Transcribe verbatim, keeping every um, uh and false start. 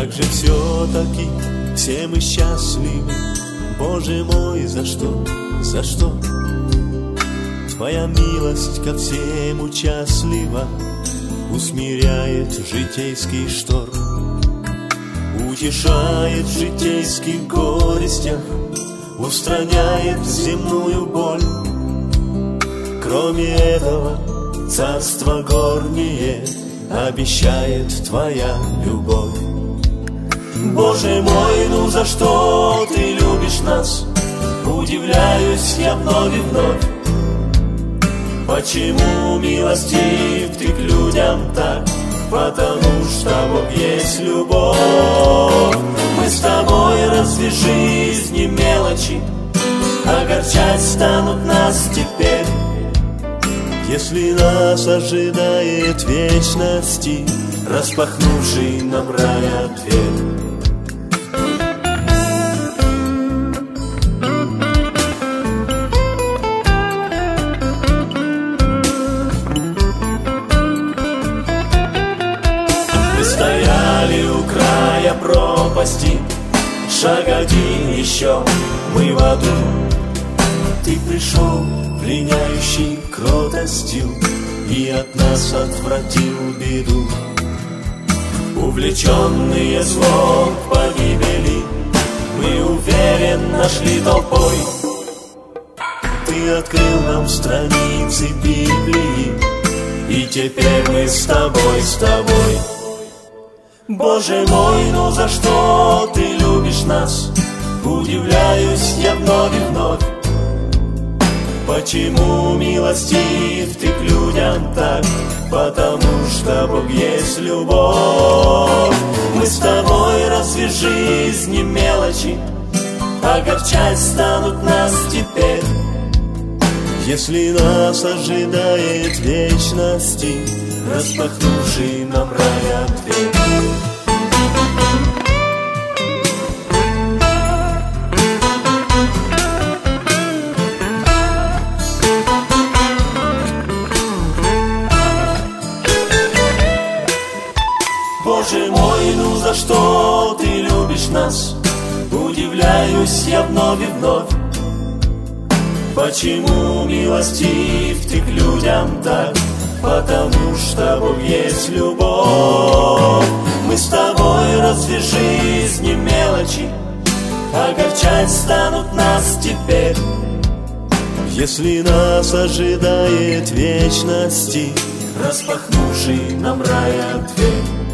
Как же все-таки все мы счастливы, Боже мой, за что, за что? Твоя милость ко всем участлива, усмиряет житейский шторм, утешает в житейских горестях, устраняет земную боль. Кроме этого, царство горнее обещает Твоя любовь. Боже мой, ну за что Ты любишь нас? Удивляюсь я вновь и вновь. Почему милостив Ты к людям так? Потому что Бог есть любовь. Мы с Тобой разве жизни мелочи огорчать станут нас теперь? Если нас ожидает вечности, распахнувший нам рая дверь. Мы стояли у края пропасти, шаг один еще, мы в аду. Ты пришел пленяющий кротостью и от нас отвратил беду. Увлеченные злом к погибели, мы уверен нашли толпой. Ты открыл нам страницы Библии, и теперь мы с тобой, с тобой. Боже мой, ну за что Ты любишь нас? Удивляюсь я вновь и вновь. Почему милостив Ты к людям так? Потому что Бог есть любовь. Мы с Тобой разве жизни мелочи огорчать станут нас теперь? Если нас ожидает вечности, распахнувший нам рая дверь. Боже мой, ну за что Ты любишь нас? Удивляюсь я вновь и вновь. Почему милостив Ты к людям так? Потому что Бог есть любовь. Мы с Тобой разве жизни мелочи огорчать станут нас теперь? Если нас ожидает вечности, распахнувший нам рая дверь.